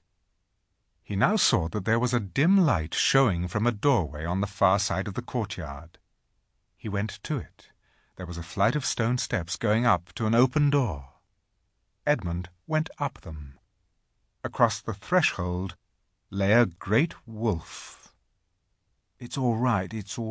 [SPEAKER 1] He now saw that there was a dim light showing from a doorway on the far side of the courtyard. He went to it. There was a flight of stone steps going up to an open door. Edmund went up them. Across the threshold lay a great wolf. It's all right,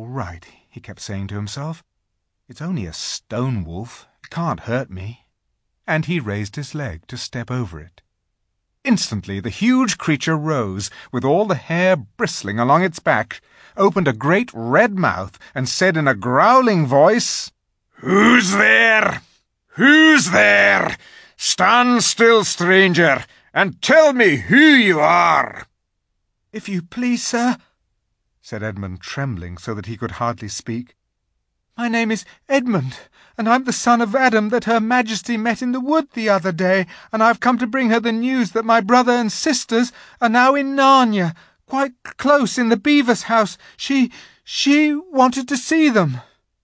[SPEAKER 1] he kept saying to himself. It's only a stone wolf. It can't hurt me. And he raised his leg to step over it. Instantly the huge creature rose, with all the hair bristling along its back, opened a great red mouth, and said in a growling voice, "Who's there? Who's there? Stand still, stranger, and tell me who you are." "If you please, sir," said Edmund, trembling so that he could hardly speak, "my name is Edmund, and I'm the son of Adam that Her Majesty met in the wood the other day, and I've come to bring her the news that my brother and sisters are now in Narnia, quite close in the beaver's house. She wanted to see them."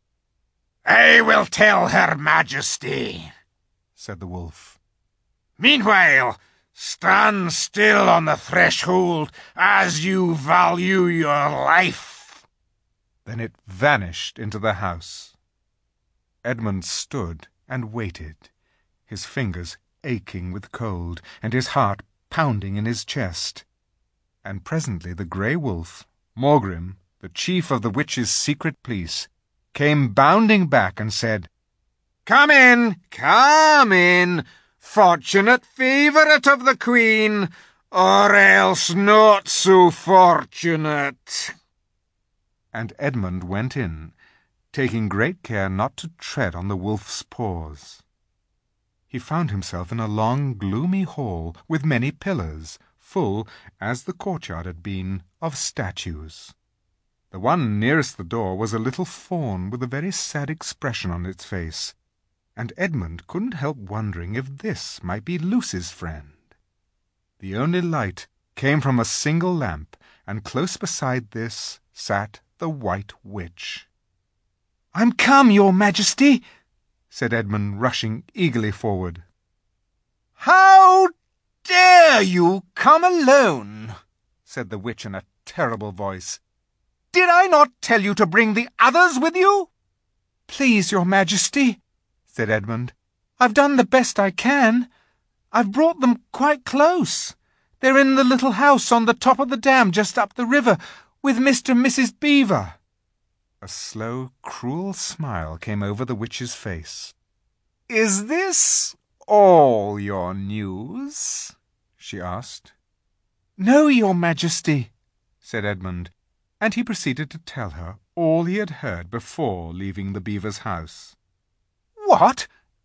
[SPEAKER 2] "I will tell Her Majesty," said the wolf. "Meanwhile, stand still on the threshold as you value your life." Then it vanished into the house. Edmund stood and waited, his fingers aching with cold, and his heart pounding in his chest. And presently the grey wolf, Morgrim, the chief of the witches' secret police, came bounding back and said, "Come in, come in, fortunate favourite of the Queen, or else not so fortunate." And Edmund went in, taking great care not to tread on the wolf's paws. He found himself in a long, gloomy hall with many pillars, full, as the courtyard had been, of statues. The one nearest the door was a little fawn with a very sad expression on its face, and Edmund couldn't help wondering if this might be Lucy's friend. The only light came from a single lamp, and close beside this sat the White Witch. "I'm come, your Majesty," said Edmund, rushing eagerly forward. "How dare you come alone?" said the witch in a terrible voice. "Did I not tell you to bring the others with you?" "Please, your Majesty," said Edmund, "I've done the best I can. I've brought them quite close. They're in the little house on the top of the dam just up the river, with Mr. and Mrs. Beaver." A slow, cruel smile came over the witch's face. "Is this all your news?" she asked. "No, your Majesty," said Edmund, and he proceeded to tell her all he had heard before leaving the beaver's house. "What?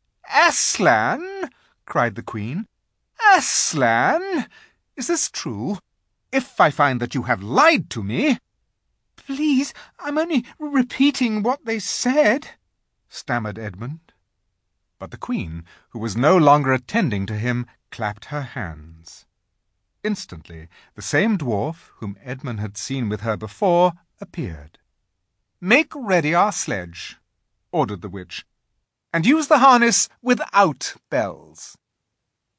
[SPEAKER 2] Aslan?" cried the Queen. "Aslan? Is this true? If I find that you have lied to me—" "Please, I'm only repeating what they said," stammered Edmund. But the Queen, who was no longer attending to him, clapped her hands. Instantly the same dwarf whom Edmund had seen with her before appeared. "Make ready our sledge," ordered the witch, "and use the harness without bells."